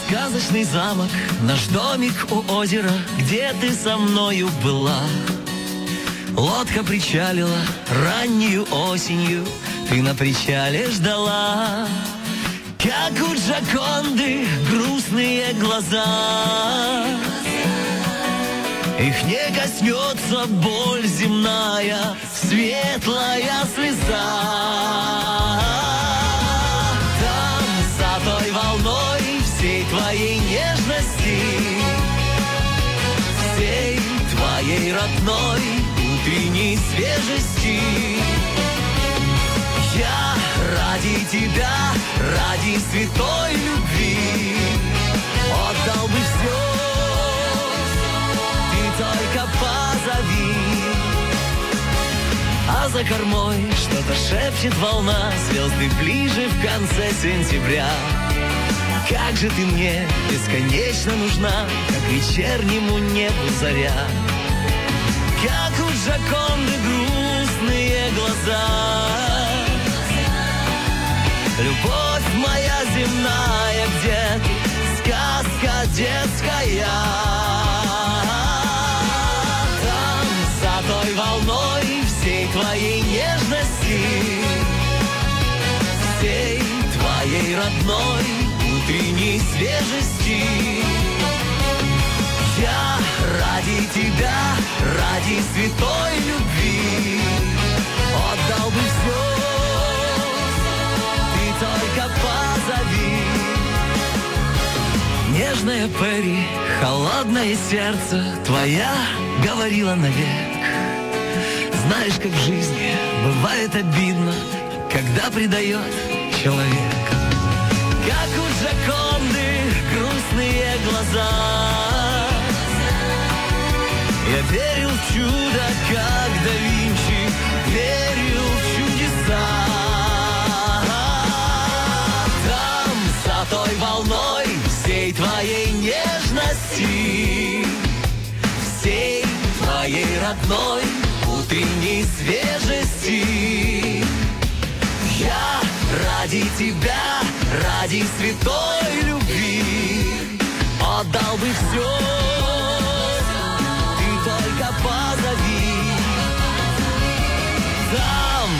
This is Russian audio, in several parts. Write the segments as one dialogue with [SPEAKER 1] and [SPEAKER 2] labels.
[SPEAKER 1] сказочный замок, наш домик у озера, где ты со мною была. Лодка причалила раннюю осенью, ты на причале ждала. Как у Джоконды грустные глаза, их не коснется боль земная, светлая слеза. Там за той волной всей твоей нежности, всей твоей родной утренней свежести, я ради тебя, ради святой любви отдал бы все, ты только позови. А за кормой что-то шепчет волна, звезды ближе в конце сентября. Как же ты мне бесконечно нужна, как вечернему небу заря. Как у Джоконды грустные глаза, любовь моя земная, где ты, сказка детская. Там за той волной всей твоей нежности, всей твоей родной утренней свежести, я ради тебя, ради святой любви отдал бы все, ты только позови. Нежная Перри, холодное сердце, твоя говорила навек. Знаешь, как в жизни бывает обидно, когда предает человек. Как у Джоконды грустные глаза, я верил в чудо, как да Винчи верил в чудеса. Там за той волной всей твоей нежности, всей твоей родной утренней свежести, я ради тебя, ради святой любви отдал бы все, ты только позови. Там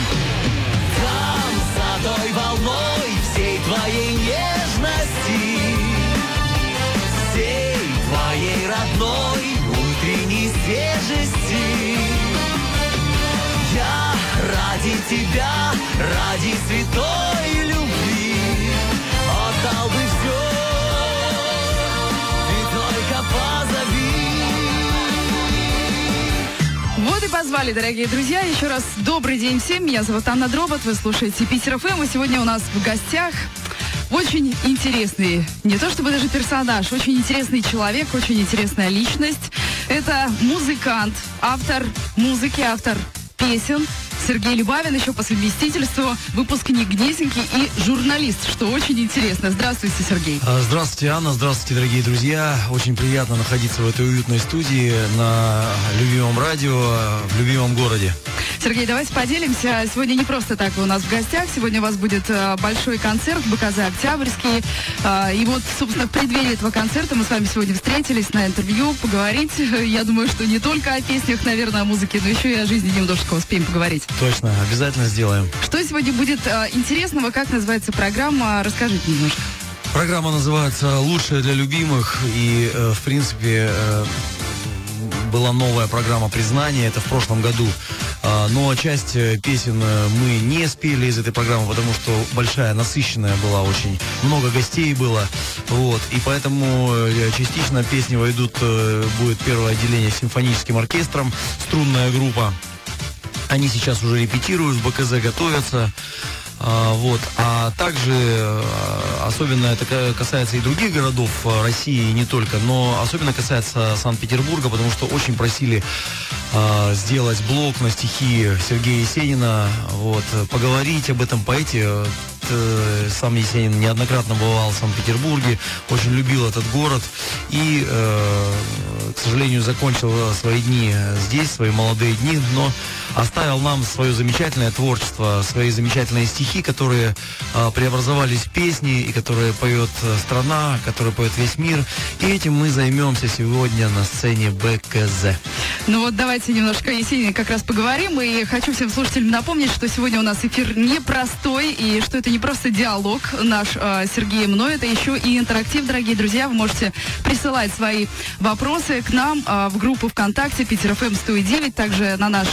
[SPEAKER 1] за той волной всей твоей нежности, всей твоей родной утренней свежести, я ради тебя, ради святой любви отдал бы все, ты только позови.
[SPEAKER 2] Вот и позвали, дорогие друзья. Еще раз добрый день всем. Меня зовут Анна Дробот. Вы слушаете Питер ФМ. И сегодня у нас в гостях очень интересный, не то чтобы даже персонаж, очень интересный человек, очень интересная личность. Это музыкант, автор музыки, автор песен Сергей Любавин, еще по совместительству выпускник Гнесинки и журналист, что очень интересно. Здравствуйте, Сергей.
[SPEAKER 3] Здравствуйте, Анна, здравствуйте, дорогие друзья. Очень приятно находиться в этой уютной студии на любимом радио в любимом городе.
[SPEAKER 2] Сергей, давайте поделимся. Сегодня не просто так вы у нас в гостях. Сегодня у вас будет большой концерт в БКЗ «Октябрьский». И вот, собственно, в преддверии этого концерта мы с вами сегодня встретились на интервью, поговорить. Я думаю, что не только о песнях, наверное, о музыке, но еще и о жизни немножечко успеем поговорить.
[SPEAKER 3] Точно, обязательно сделаем.
[SPEAKER 2] Что сегодня будет интересного? Как называется программа? Расскажите немножко.
[SPEAKER 3] Программа называется «Лучшее для любимых». И, в принципе, была новая программа признания. Это в прошлом году. Но часть песен мы не спели из этой программы, потому что большая, насыщенная была, очень много гостей было. Вот. И поэтому частично песни войдут, будет первое отделение с симфоническим оркестром, струнная группа. Они сейчас уже репетируют, в БКЗ готовятся. Вот. А также, особенно это касается и других городов России, и не только, но особенно касается Санкт-Петербурга, потому что очень просили сделать блок на стихи Сергея Есенина, вот, поговорить об этом поэте. Сам Есенин неоднократно бывал в Санкт-Петербурге, очень любил этот город и, к сожалению, закончил свои дни здесь, свои молодые дни, но оставил нам свое замечательное творчество, свои замечательные стихи, которые преобразовались в песни, и которые поет страна, которые поет весь мир. И этим мы займемся сегодня на сцене БКЗ.
[SPEAKER 2] Ну вот давайте немножко о Есенине как раз поговорим. И хочу всем слушателям напомнить, что сегодня у нас эфир непростой, и что это не просто диалог наш с Сергеем, но это еще и интерактив, дорогие друзья. Вы можете присылать свои вопросы к нам в группу ВКонтакте Питер ФМ 109, также на наш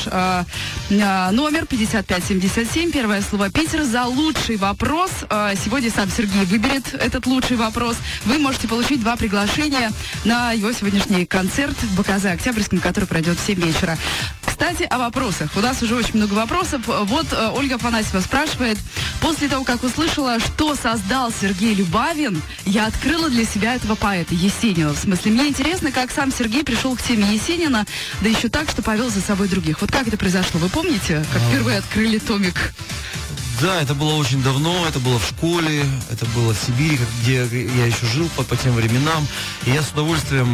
[SPEAKER 2] номер 5577, первое слово Питер. За лучший вопрос сегодня сам Сергей выберет этот лучший вопрос. Вы можете получить 2 приглашения на его сегодняшний концерт в БКЗ Октябрьском, который пройдет в 7 вечера. Кстати, о вопросах. У нас уже очень много вопросов. Вот Ольга Афанасьева спрашивает: после того, как услышала, что создал Сергей Любавин, я открыла для себя этого поэта Есенина. В смысле, мне интересно, как сам Сергей пришел к теме Есенина, да еще так, что повел за собой других. Вот как это произошло? Вы помните, как впервые открыли томик?
[SPEAKER 3] Да, это было очень давно, это было в школе, это было в Сибири, где я еще жил по тем временам. И я с удовольствием,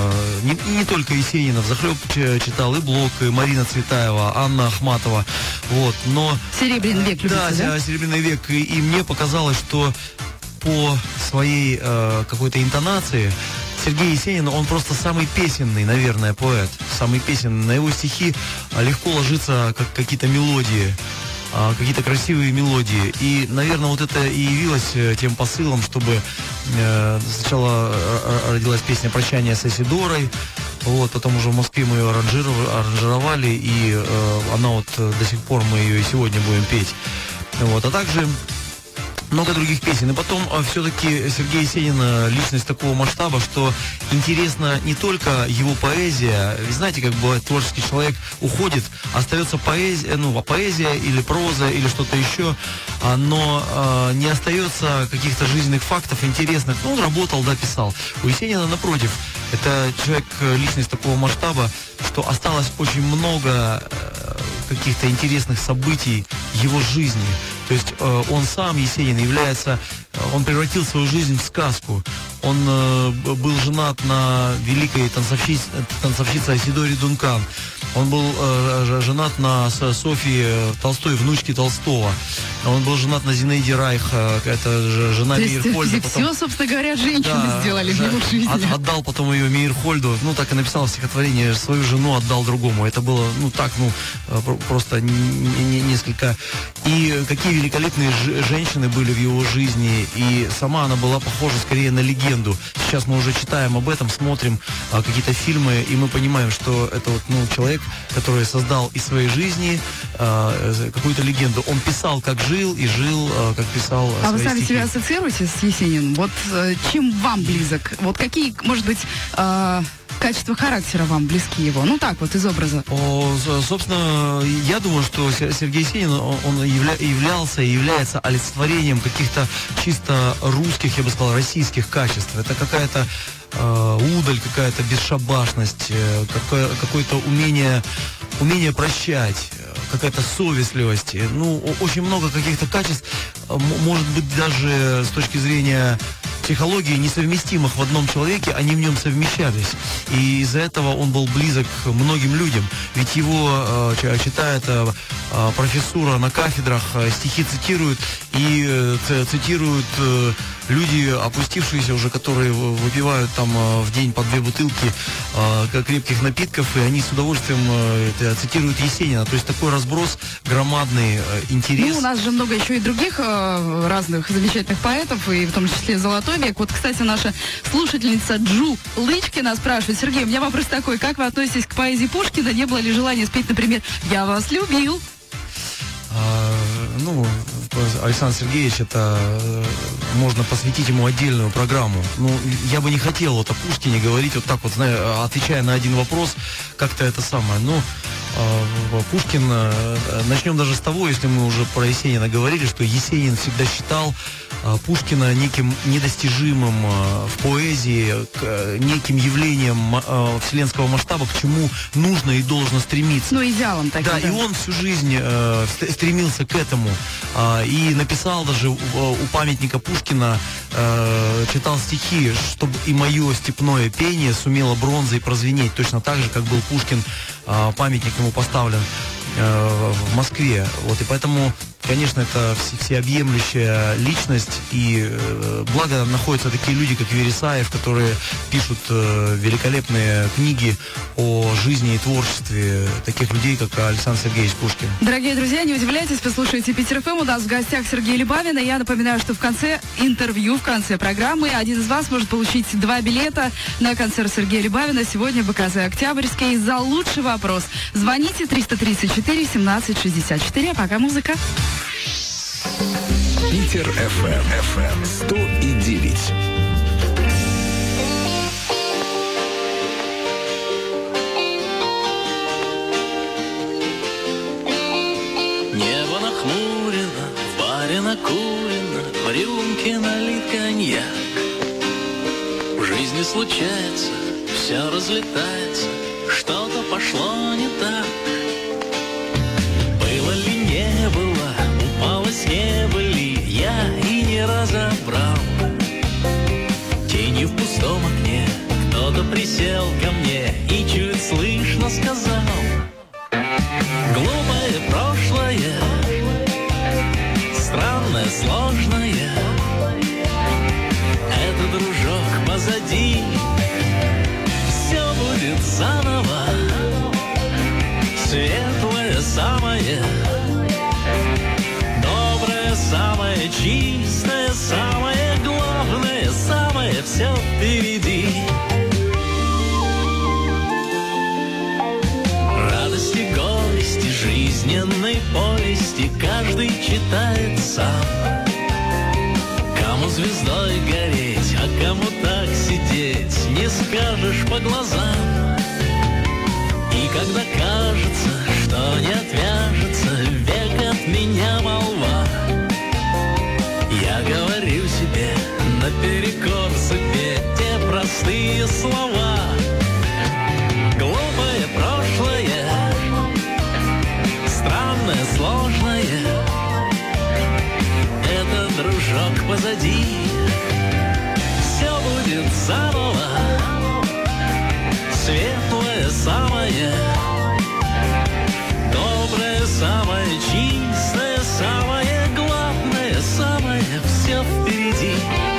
[SPEAKER 3] не только Есенина, взахлеб читал и Блок, и Марина Цветаева, Анна Ахматова. Вот, но...
[SPEAKER 2] Серебряный век любите, да?
[SPEAKER 3] Серебряный век. И мне показалось, что по своей какой-то интонации Сергей Есенин, он просто самый песенный, наверное, поэт. Самый песенный. На его стихи легко ложатся какие-то мелодии. Какие-то красивые мелодии. И, наверное, вот это и явилось тем посылом, чтобы сначала родилась песня «Прощание с Исидорой», вот, потом уже в Москве мы ее аранжировали, и она вот до сих пор мы ее и сегодня будем петь. Вот, а также много других песен. И потом все-таки Сергей Есенин личность такого масштаба, что интересна не только его поэзия. Вы знаете, как бывает, творческий человек уходит, остается поэзия или проза или что-то еще, но не остается каких-то жизненных фактов интересных. Ну, он работал, да, писал. У Есенина, напротив, это человек, личность такого масштаба, что осталось очень много каких-то интересных событий его жизни. То есть он сам, Есенин, он превратил свою жизнь в сказку. Он был женат на великой танцовщице Айсидоре Дункан. Он был женат на Софье Толстой, внучке Толстого. Он был женат на Зинаиде Райх, это жена Мейерхольда.
[SPEAKER 2] Все, собственно говоря, женщины сделали в его жизни.
[SPEAKER 3] Отдал потом ее Мейерхольду, так и написал в стихотворении, свою жену отдал другому. Это было, просто несколько... И какие великолепные женщины были в его жизни, и сама она была похожа скорее на легенду. Сейчас мы уже читаем об этом, смотрим какие-то фильмы, и мы понимаем, что это человек, который создал из своей жизни какую-то легенду. Он писал, как жил, и жил, как писал свои стихи. А вы сами
[SPEAKER 2] себя ассоциируете с Есениным? Вот чем вам близок? Вот какие, может быть, качества характера вам близки его? Так вот, из образа.
[SPEAKER 3] Собственно, я думаю, что Сергей Есенин, он являлся и является олицетворением каких-то чисто русских, я бы сказал, российских качеств. Это какая-то удаль, какая-то бесшабашность, какое-то умение прощать, какая-то совестливость. Очень много каких-то качеств, может быть, даже с точки зрения психологии, несовместимых в одном человеке, они в нем совмещались. И из-за этого он был близок многим людям. Ведь его читает профессура на кафедрах, стихи цитируют, и цитируют люди, опустившиеся уже, которые выпивают там в день по 2 бутылки крепких напитков, и они с удовольствием цитируют Есенина. То есть такой разброс громадный, интерес.
[SPEAKER 2] У нас же много еще и других разных замечательных поэтов, и в том числе «Золотой век». Вот, кстати, наша слушательница Джу Лычкина спрашивает: Сергей, у меня вопрос такой: как вы относитесь к поэзии Пушкина? Не было ли желания спеть, например, «Я вас любил»?
[SPEAKER 3] Александр Сергеевич, это можно посвятить ему отдельную программу. Я бы не хотел о Пушкине говорить вот так вот, отвечая на один вопрос, как-то это самое. Пушкин, начнем даже с того, если мы уже про Есенина говорили, что Есенин всегда считал Пушкина неким недостижимым в поэзии, неким явлением вселенского масштаба, к чему нужно и должно стремиться.
[SPEAKER 2] Идеалом таким.
[SPEAKER 3] Да, и он всю жизнь стремился к этому. И написал даже у памятника Пушкина, читал стихи, чтобы и мое степное пение сумело бронзой прозвенеть. Точно так же, как был Пушкин памятник по-прежнему поставлен в Москве. Вот, и поэтому, конечно, это всеобъемлющая личность, и благо находятся такие люди, как Вересаев, которые пишут великолепные книги о жизни и творчестве таких людей, как Александр Сергеевич Пушкин.
[SPEAKER 2] Дорогие друзья, не удивляйтесь, вы слушаете Питер ФМ, у нас в гостях Сергей Либавин, и я напоминаю, что в конце интервью, в конце программы, один из вас может получить 2 билета на концерт Сергея Либавина сегодня в БКЗ «Октябрьский» за лучший вопрос. Звоните 334 17 64, а пока музыка.
[SPEAKER 4] Питер ФМ 100,9.
[SPEAKER 1] Небо нахмурено, в баре накурено, в рюмке налит коньяк. В жизни случается, все разлетается, что-то пошло не так. Было ли не было, упало с неба ли, я и не разобрал. Тенью в пустом окне кто-то присел ко мне и чуть слышно сказал: глупое прошлое, странное, сложное, это, дружок, позади, все будет заново, светлое самое, доброе самое, чистое самое, главное самое, все впереди. Радости, горести, жизненной повести каждый читает сам. Кому звездой гореть, а кому так сидеть, не скажешь по глазам. И когда кажется, что не отвяжется век от меня молва, я говорю себе наперекор судьбе те простые слова. Глупое прошлое, странное, сложное, это, дружок, позади, все будет заново, светлое самое, доброе самое, чистое самое, главное самое, все впереди.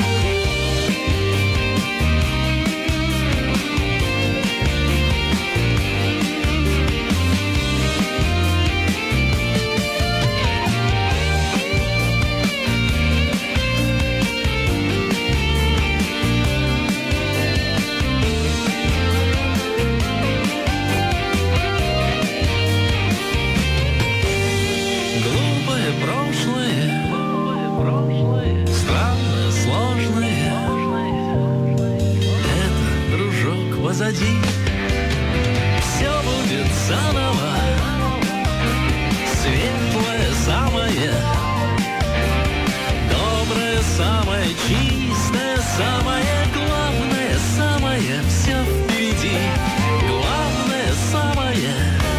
[SPEAKER 1] Позади все будет заново, светлое самое, доброе самое, чистое самое, главное самое, все впереди, главное самое.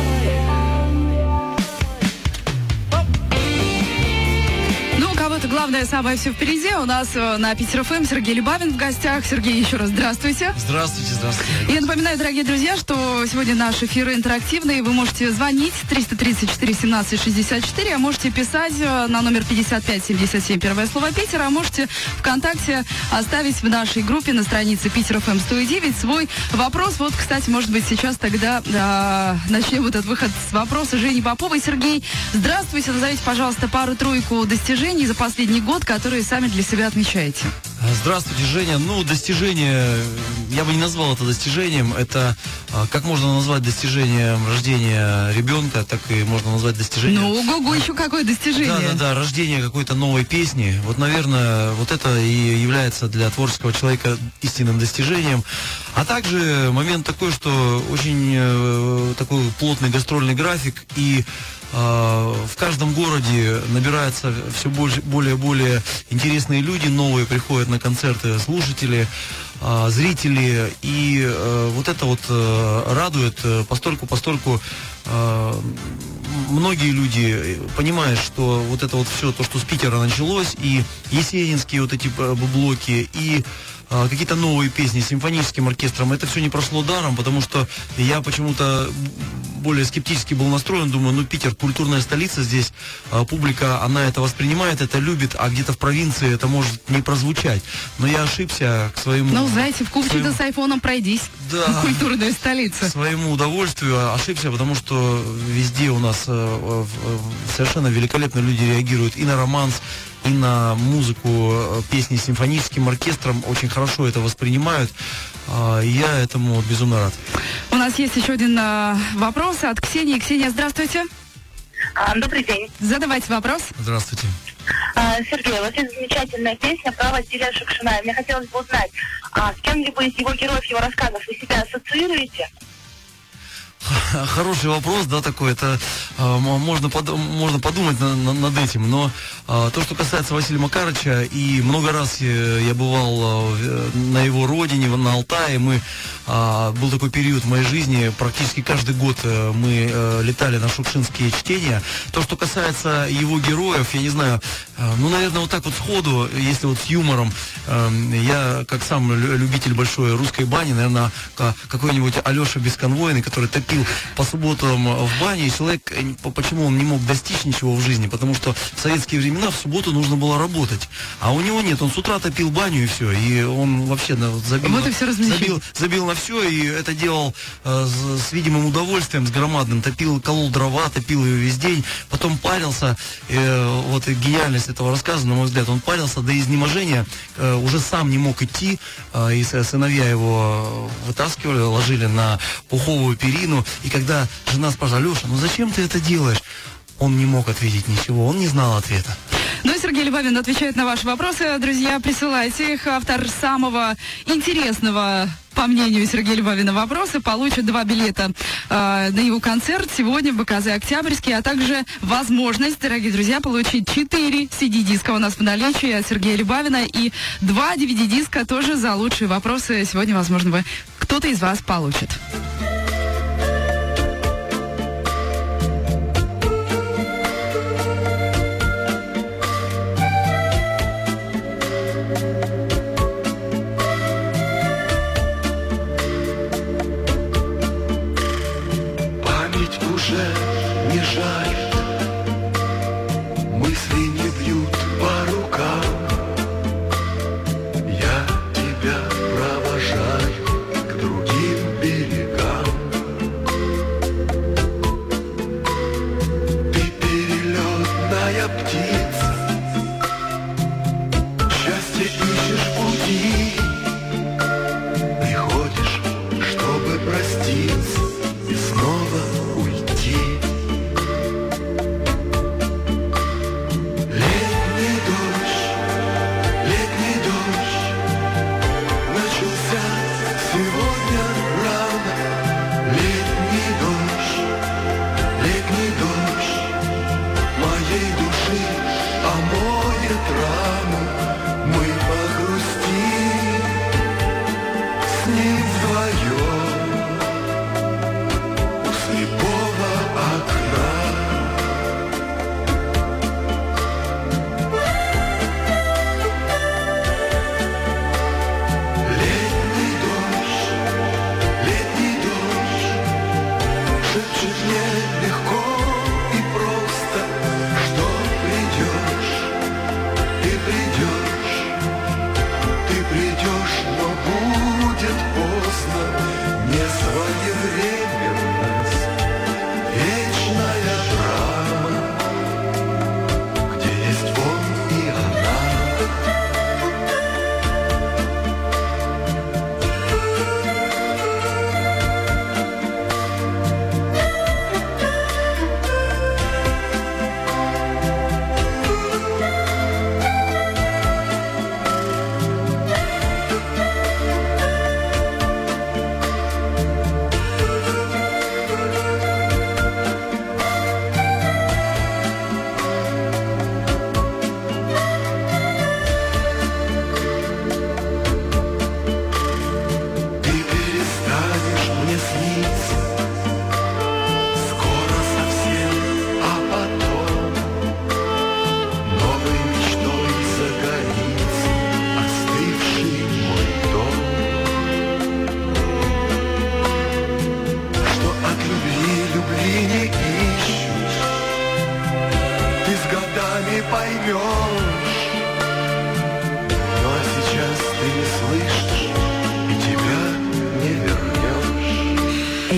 [SPEAKER 2] Вот главное самое все впереди. У нас на Питер ФМ Сергей Либавин в гостях. Сергей, еще раз здравствуйте.
[SPEAKER 3] Здравствуйте, здравствуйте.
[SPEAKER 2] Я напоминаю, дорогие друзья, что сегодня наш эфир интерактивный. Вы можете звонить 334 17 64, а можете писать на номер 5577, первое слово Питер, а можете ВКонтакте оставить в нашей группе на странице Питер ФМ 109 свой вопрос. Вот, кстати, может быть, сейчас тогда начнем вот этот выход с вопроса Жени Поповой. Сергей, здравствуйте. Назовите, пожалуйста, пару-тройку достижений за последний год, которые сами для себя отмечаете.
[SPEAKER 3] Здравствуйте, Женя. Ну, достижение, я бы не назвал это достижением. Это, как можно назвать достижением рождения ребенка, так и можно назвать достижением...
[SPEAKER 2] Ну, ого-го, еще какое достижение.
[SPEAKER 3] Да, рождение какой-то новой песни. Вот, наверное, вот это и является для творческого человека истинным достижением. А также момент такой, что очень такой плотный гастрольный график, и в каждом городе набираются все более и более интересные люди, новые приходят на концерты слушатели, зрители, и вот это вот радует, постольку многие люди понимают, что вот это вот все, то, что с Питера началось, и есенинские вот эти блоки, и какие-то новые песни с симфоническим оркестром, это все не прошло даром, потому что я почему-то более скептически был настроен, думаю, Питер, культурная столица, здесь публика, она это воспринимает, это любит, а где-то в провинции это может не прозвучать. Но я ошибся к своему...
[SPEAKER 2] Ну, знаете, в Купчино с айфоном пройдись,
[SPEAKER 3] да,
[SPEAKER 2] культурная столица.
[SPEAKER 3] К своему удовольствию ошибся, потому что везде у нас совершенно великолепно люди реагируют и на романс, и на музыку, песни с симфоническим оркестром, очень хорошо это воспринимают. Я этому безумно рад.
[SPEAKER 2] У нас есть еще один вопрос от Ксении. Ксения, здравствуйте.
[SPEAKER 5] Добрый день.
[SPEAKER 2] Задавайте вопрос.
[SPEAKER 3] Здравствуйте.
[SPEAKER 5] Сергей, у вас есть замечательная песня про Василия Шукшина. Мне хотелось бы узнать, с кем-либо из его героев, его рассказов вы себя ассоциируете?
[SPEAKER 3] Хороший вопрос, да, такой, это можно подумать над этим, но то, что касается Василия Макарыча, и много раз я бывал на его родине, на Алтае, был такой период в моей жизни, практически каждый год мы летали на шукшинские чтения. То, что касается его героев, я не знаю, наверное, вот так вот сходу, если вот с юмором, я, как сам любитель большой русской бани, наверное, какой-нибудь Алеша Бесконвойный, который топил по субботам в бане, и человек, почему он не мог достичь ничего в жизни, потому что в советские времена в субботу нужно было работать, а у него нет, он с утра топил баню и все, и он вообще забил на все, и это делал с видимым удовольствием, с громадным, колол дрова, топил ее весь день, потом парился, вот и гениальность этого рассказа, на мой взгляд, он парился до изнеможения, уже сам не мог идти, и сыновья его вытаскивали, ложили на пуховую перину, и когда жена спрашивала: Леша, зачем ты это делаешь? Он не мог ответить ничего, он не знал ответа.
[SPEAKER 2] Ну и Сергей Любавин отвечает на ваши вопросы. Друзья, присылайте их. Автор самого интересного, по мнению Сергея Любавина, вопроса получит 2 билета на его концерт сегодня в БКЗ «Октябрьский», а также возможность, дорогие друзья, получить 4 CD-диска у нас в наличии от Сергея Любавина и 2 DVD-диска тоже за лучшие вопросы. Сегодня, возможно, кто-то из вас получит.
[SPEAKER 6] Не жаль, мысли не бьют по рукам. Я тебя провожаю к другим берегам. Ты перелетная птица, счастье ищешь пути. Приходишь, чтобы проститься и снова уйти. Летний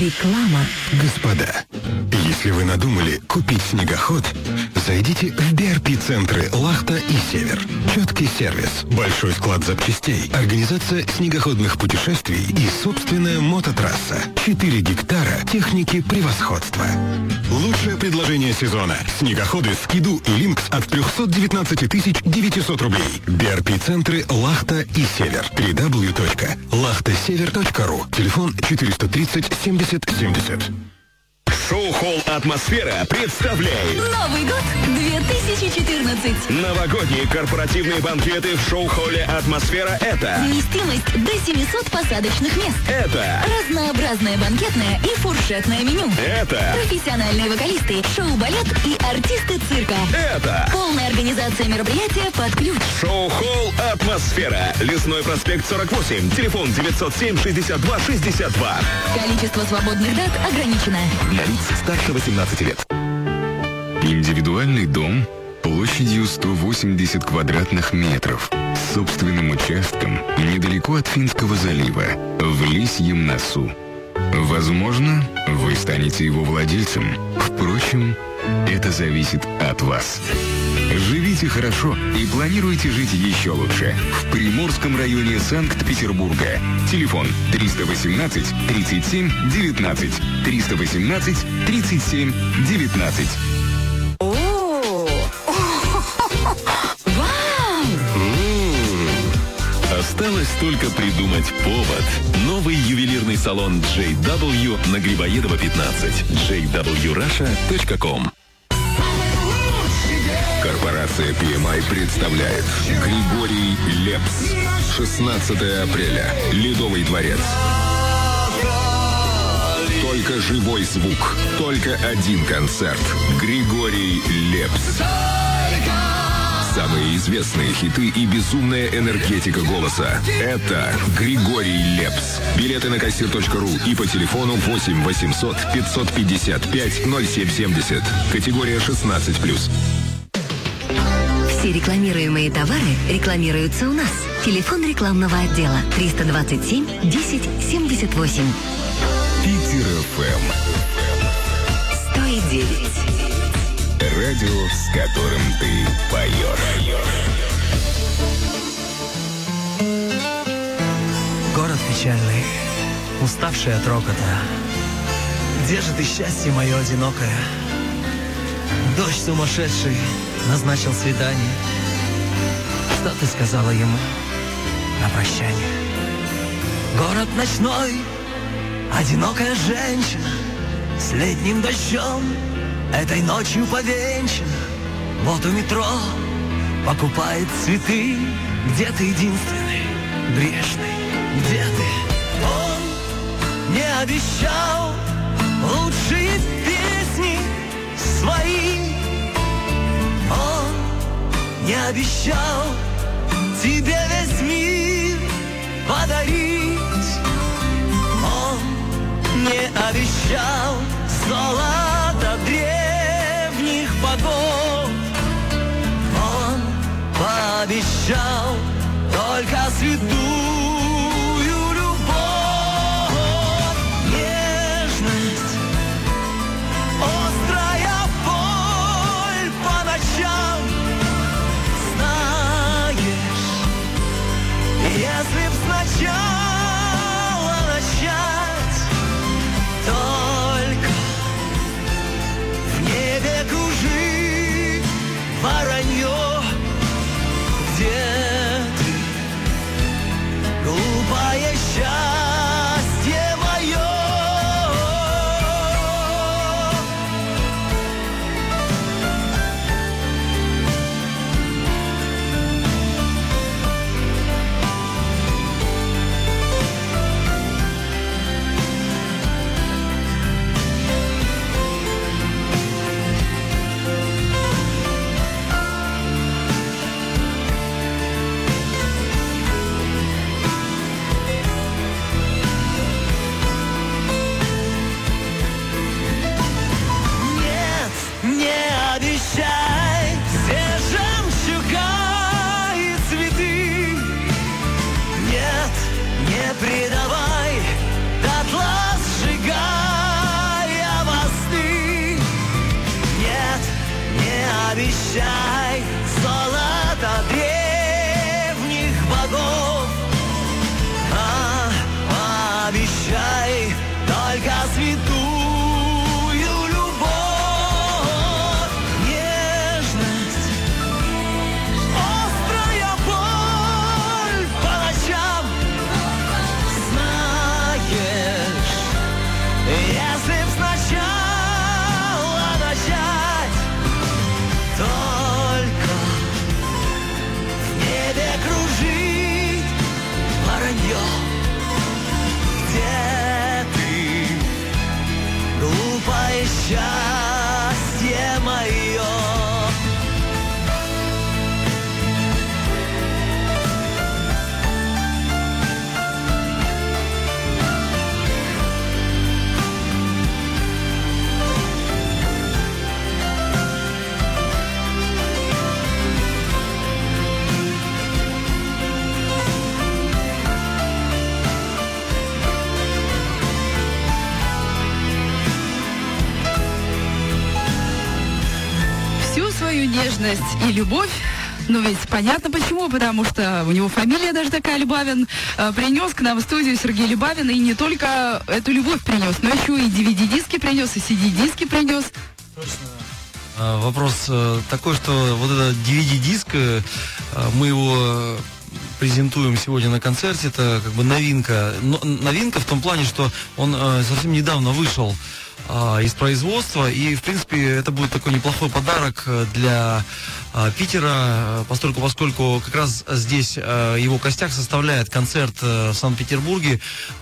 [SPEAKER 7] Реклама.
[SPEAKER 8] Господа, если вы надумали купить снегоход, зайдите в BRP-центры «Лахта» и «Север». Четкий сервис, большой склад запчастей, организация снегоходных путешествий и собственная мототрасса. 4 гектара техники превосходства. Лучшее предложение сезона. Снегоходы Скиду и Линкс от 319 900 рублей. BRP-центры «Лахта» и «Север». www.lahtасевер.ру. Телефон 430 70 70.
[SPEAKER 4] Шоу-холл «Атмосфера» представляет
[SPEAKER 7] Новый год 2014.
[SPEAKER 4] новогодние корпоративные банкеты в шоу-холле «Атмосфера». Это
[SPEAKER 7] Вместимость до 700 посадочных мест.
[SPEAKER 4] Это
[SPEAKER 7] Разнообразное банкетное и фуршетное меню.
[SPEAKER 4] Это
[SPEAKER 7] Профессиональные вокалисты, шоу-балет и артисты цирка.
[SPEAKER 4] Это
[SPEAKER 7] Полная организация мероприятия под ключ.
[SPEAKER 4] шоу-холл «Атмосфера». Лесной проспект 48. Телефон 907-62-62.
[SPEAKER 7] Количество свободных дат ограничено.
[SPEAKER 4] Для лиц старше 18 лет.
[SPEAKER 9] Индивидуальный дом площадью 180 квадратных метров с собственным участком недалеко от Финского залива, в Лисьем носу. Возможно, вы станете его владельцем. Впрочем, это зависит от вас. Живите хорошо и планируйте жить еще лучше. В Приморском районе Санкт-Петербурга. Телефон 318 37 19. 318 37 19.
[SPEAKER 10] Осталось только придумать повод. Новый ювелирный салон JW на Грибоедова 15. jwrussia.com.
[SPEAKER 4] Корпорация PMI представляет Григорий Лепс. 16 апреля. Ледовый дворец. Только живой звук. Только один концерт. Григорий Лепс. Самые известные хиты и безумная энергетика голоса. Это Григорий Лепс. Билеты на кассир.ру и по телефону 8 800 555 0770. Категория 16+.
[SPEAKER 7] Все рекламируемые товары рекламируются у нас. Телефон рекламного отдела 327 10 78.
[SPEAKER 9] Питер ФМ.
[SPEAKER 7] 109.
[SPEAKER 9] Радио, с которым ты поешь.
[SPEAKER 1] Город печальный, уставший от рокота. Где же ты, счастье мое одинокое? Дождь сумасшедший назначил свидание. Что ты сказала ему на прощание? Город ночной, одинокая женщина с летним дождем этой ночью повенчана. Вот у метро покупает цветы. Где ты единственный, грешный? Где ты? Он не обещал лучшие песни свои. Он не обещал тебе весь мир подарить. Он не обещал золото древних богов. Он пообещал только святую любовь. Нежность, острая боль по ночам. Знаешь, если б сначала начать, только в небе кружит воронье. Где ты, глупое счастье мое? Обещай все жемчуга и цветы. Нет, не предавай, дотла сжигай. вранье. Где ты, глупое счастье мое?
[SPEAKER 2] Свою нежность и любовь, ну ведь понятно почему, потому что у него фамилия даже такая, Любавин, принес к нам в студию Сергей Любавин, и не только эту любовь принес, но еще и DVD-диски принес, и CD-диски принес.
[SPEAKER 3] Вопрос такой, что вот этот DVD-диск, мы его презентуем сегодня на концерте, это как бы новинка. Но новинка в том плане, что он совсем недавно вышел из производства, и, в принципе, это будет такой неплохой подарок для Питера, поскольку как раз здесь его костяк составляет концерт в Санкт-Петербурге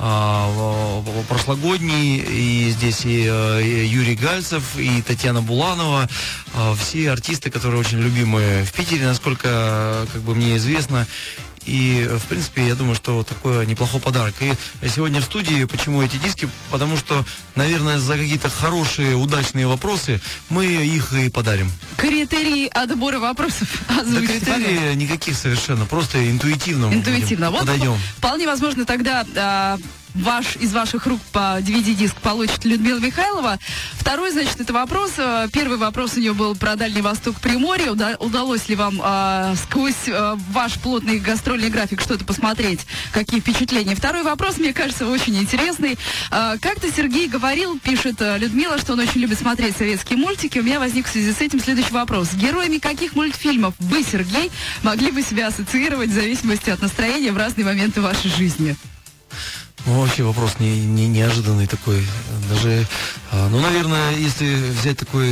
[SPEAKER 3] прошлогодний, и здесь и Юрий Гальцев, и Татьяна Буланова, все артисты, которые очень любимы в Питере, насколько как бы мне известно. И, в принципе, я думаю, что такой неплохой подарок. И сегодня в студии, почему эти диски? Потому что, наверное, за какие-то хорошие, удачные вопросы мы их и подарим.
[SPEAKER 2] Критерии отбора вопросов озвучите,
[SPEAKER 3] да, критерии никаких совершенно, просто интуитивно.
[SPEAKER 2] Интуитивно. Вот
[SPEAKER 3] подойдем.
[SPEAKER 2] Вполне возможно, тогда из ваших рук по DVD-диск получит Людмила Михайлова. Второй, значит, это вопрос. Первый вопрос у нее был про Дальний Восток, Приморье. Удалось ли вам сквозь ваш плотный гастрольный график что-то посмотреть? Какие впечатления? Второй вопрос, мне кажется, очень интересный. Как-то Сергей говорил, пишет Людмила, что он очень любит смотреть советские мультики. У меня возник в связи с этим следующий вопрос. Героями каких мультфильмов вы, Сергей, могли бы себя ассоциировать в зависимости от настроения в разные моменты вашей жизни?
[SPEAKER 3] Ну, вообще вопрос неожиданный такой. Даже, ну, наверное, если взять такой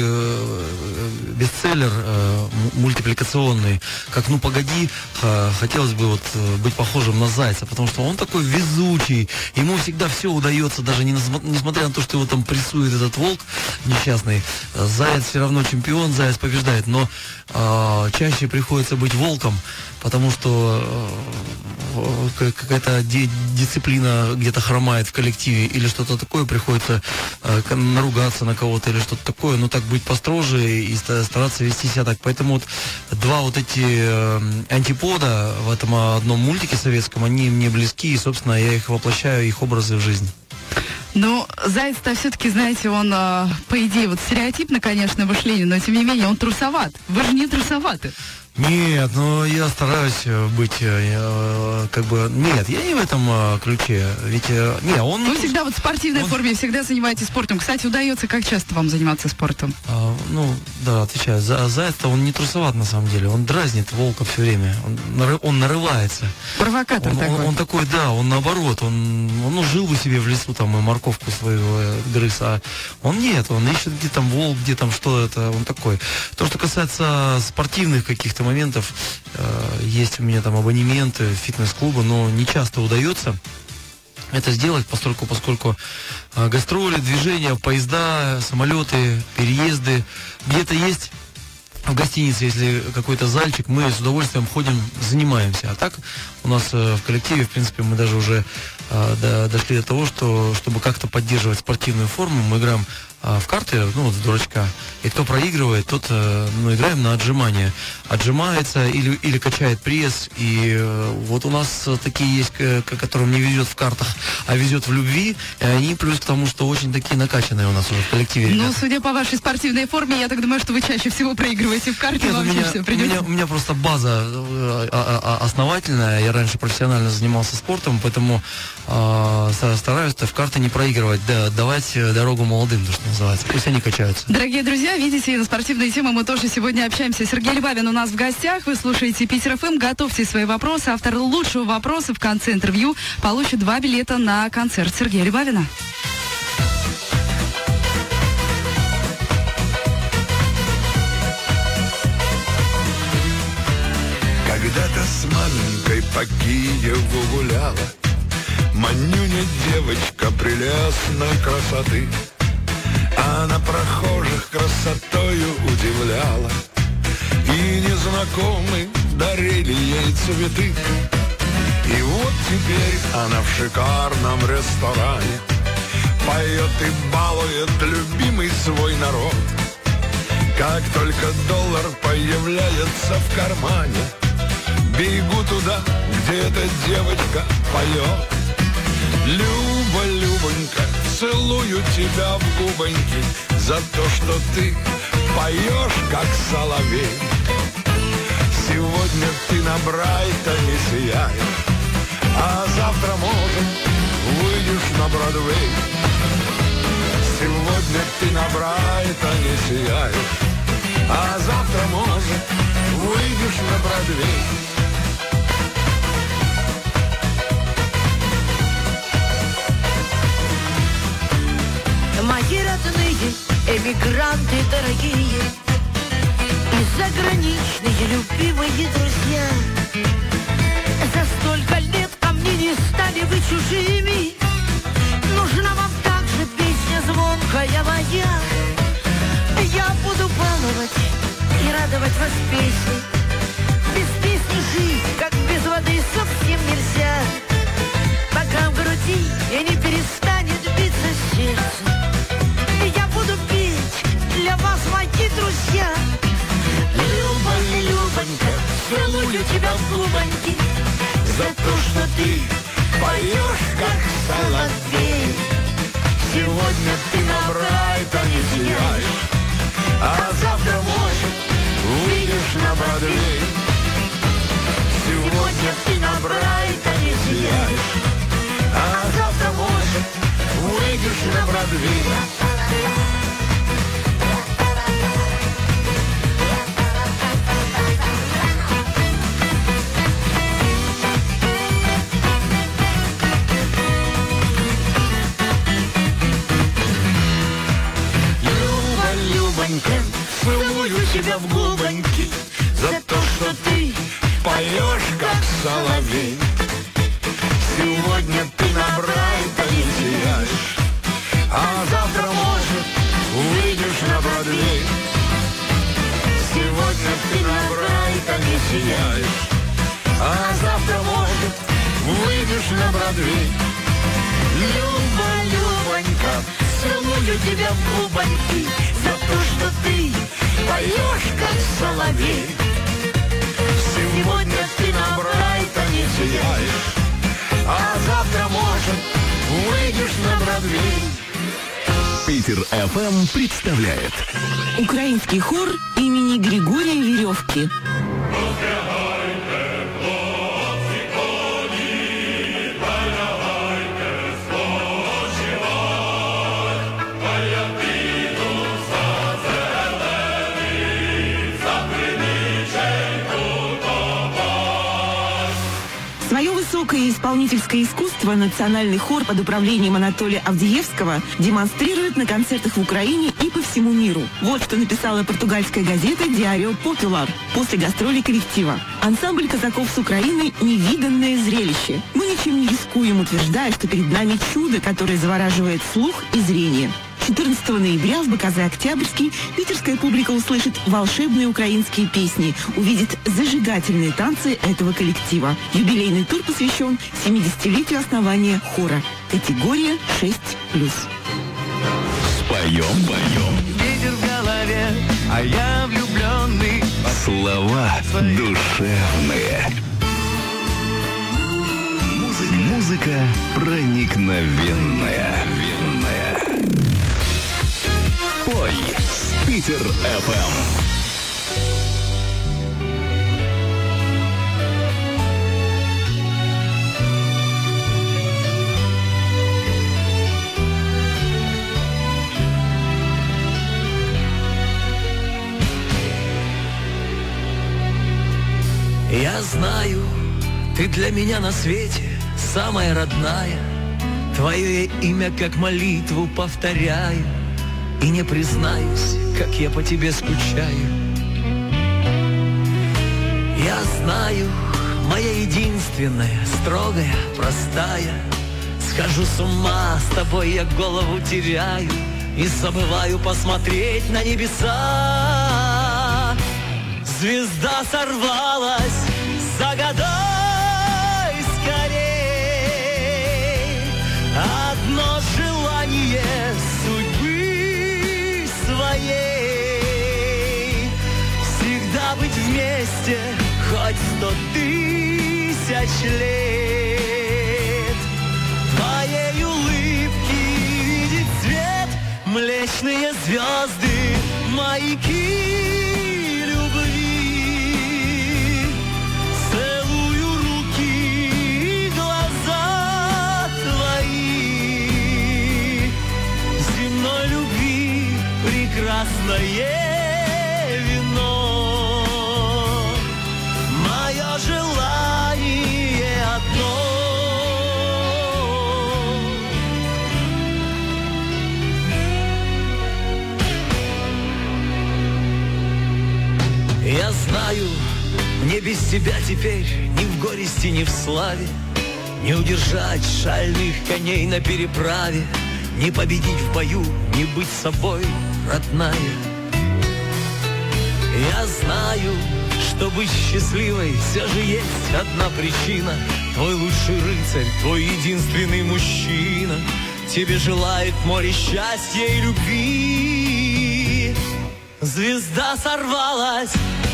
[SPEAKER 3] бестселлер мультипликационный, как «Ну, погоди», хотелось бы вот быть похожим на Зайца, потому что он такой везучий, ему всегда все удается, даже несмотря на то, что его там прессует этот волк несчастный. Заяц все равно чемпион, Заяц побеждает, но чаще приходится быть волком, потому что какая-то дисциплина где-то хромает в коллективе или что-то такое, приходится наругаться на кого-то или что-то такое, но так быть построже и стараться вести себя так. Поэтому вот два вот эти антипода в этом одном мультике советском, они мне близки, и, собственно, я их воплощаю, их образы в жизнь.
[SPEAKER 2] Ну, Заяц-то все-таки, знаете, он, по идее, вот стереотипно, конечно, мышление, но тем не менее он трусоват. Вы же не трусоваты.
[SPEAKER 3] Нет, ну я стараюсь быть, как бы, нет, я не в этом ключе, ведь, не, он...
[SPEAKER 2] Вы всегда вот в спортивной форме, всегда занимаетесь спортом. Кстати, удается, как часто вам заниматься спортом?
[SPEAKER 3] Ну, да, отвечаю, Заяц-то он не трусоват на самом деле, он дразнит волка все время, он нарывается.
[SPEAKER 2] Провокатор такой.
[SPEAKER 3] Он такой, да, он наоборот, он жил бы себе в лесу, там, и морковку свою грыз, а он нет, он ищет, где там волк, где там что это, он такой. То, что касается спортивных каких-то моментов, есть у меня там абонементы фитнес-клуба, но не часто удается это сделать, поскольку гастроли, движения, поезда, самолеты, переезды, где-то есть в гостинице, если какой-то зальчик, мы с удовольствием ходим, занимаемся. А так у нас в коллективе, в принципе, мы даже уже дошли до того, что чтобы как-то поддерживать спортивную форму, мы играем в карты, ну, вот в дурачка. И кто проигрывает, тот, ну, играем на отжимание. Отжимается или качает пресс. И вот у нас такие есть, которым не везет в картах, а везет в любви. И они плюс к тому, что очень такие накачанные у нас уже в коллективе.
[SPEAKER 2] Ну, судя по вашей спортивной форме, я так думаю, что вы чаще всего проигрываете в карты.
[SPEAKER 3] Нет, у меня просто база основательная. Я раньше профессионально занимался спортом, поэтому стараюсь-то в карты не проигрывать, да, давать дорогу молодым, то, что называется. Пусть они качаются.
[SPEAKER 2] Дорогие друзья, видите, на спортивные темы мы тоже сегодня общаемся. Сергей Любавин у нас в гостях. Вы слушаете Питер ФМ. Готовьте свои вопросы. Автор лучшего вопроса в конце интервью получит 2 билета на концерт Сергея Любавина.
[SPEAKER 6] Когда-то с маменькой по Киеву гуляла, Манюня девочка прелестной красоты. Она прохожих красотою удивляла, и незнакомые дарили ей цветы. И вот теперь она в шикарном ресторане поет и балует любимый свой народ. Как только доллар появляется в кармане, бегу туда, где эта девочка поет. Люба, Любонька, целую тебя в губоньки за то, что ты поешь, как соловей. Сегодня ты на Брайтоне сияешь, а завтра, может, выйдешь на Бродвей. Сегодня ты на Брайтоне сияешь, а завтра, может, выйдешь на Бродвей.
[SPEAKER 11] Мои родные эмигранты дорогие и заграничные любимые друзья, за столько лет ко мне не стали вы чужими. Нужна вам также песня звонкая моя. Я буду баловать и радовать вас песней. Без песни жить, как без воды, совсем нельзя. Пока в груди и не перестанет биться сердце, я буду петь для вас, мои друзья. Люба, Любонька, целую тебя в губоньки за то, что ты поешь, как соловей. Сегодня ты на Брайтоне сияешь, а завтра, может, выйдешь на Бродвей. Сегодня ты на Брайтоне сияешь, а завтра, может, выйдешь на Бродвей. Целую тебя в губоньки за то, что ты поешь, как соловей. Сегодня ты на Брайтоне сияешь, а завтра, может, выйдешь на Бродвей. Сегодня ты на Брайтоне сияешь, а завтра, может, выйдешь на Бродвей. Люба, Любонька, целую тебя в губоньки за то, что ты поешь, как соловей. Сегодня ты на Брайтоне сияешь, а завтра, может, выйдешь на Бродвей.
[SPEAKER 10] Питер ФМ представляет
[SPEAKER 12] украинский хор имени Григория Веревки. Свое высокое исполнительское искусство национальный хор под управлением Анатолия Авдеевского демонстрирует на концертах в Украине и по всему миру. Вот что написала португальская газета «Диарио Популар» после гастролей коллектива. Ансамбль казаков с Украины – невиданное зрелище. Мы ничем не рискуем, утверждая, что перед нами чудо, которое завораживает слух и зрение. 14 ноября в БКЗ «Октябрьский» питерская публика услышит волшебные украинские песни, увидит зажигательные танцы этого коллектива. Юбилейный тур посвящен 70-летию основания хора. Категория 6+.
[SPEAKER 10] Споем, поем.
[SPEAKER 1] Ветер в голове, а я влюбленный.
[SPEAKER 10] Слова душевные. Музыка проникновенная. Пой с Питер ФМ.
[SPEAKER 1] Я знаю, ты для меня на свете самая родная. Твое имя как молитву повторяю. И не признаюсь, как я по тебе скучаю. Я знаю, моя единственная, строгая, простая, Схожу с ума, с тобой я голову теряю и забываю посмотреть на небеса. Звезда сорвалась, загадай скорей одно желание судьбы своей. Всегда быть вместе, хоть 100 тысяч лет. Твоей улыбки видеть цвет, млечные звезды, маяки любви. Целую руки и глаза твои. Земной любви прекрасное вино. Мое желание одно. Я знаю, мне без тебя теперь ни в горести, ни в славе, не удержать шальных коней на переправе, не победить в бою, не быть собой, родная. Я знаю, что быть счастливой все же есть одна причина. Твой лучший рыцарь, твой единственный мужчина тебе желает море счастья и любви. Звезда сорвалась,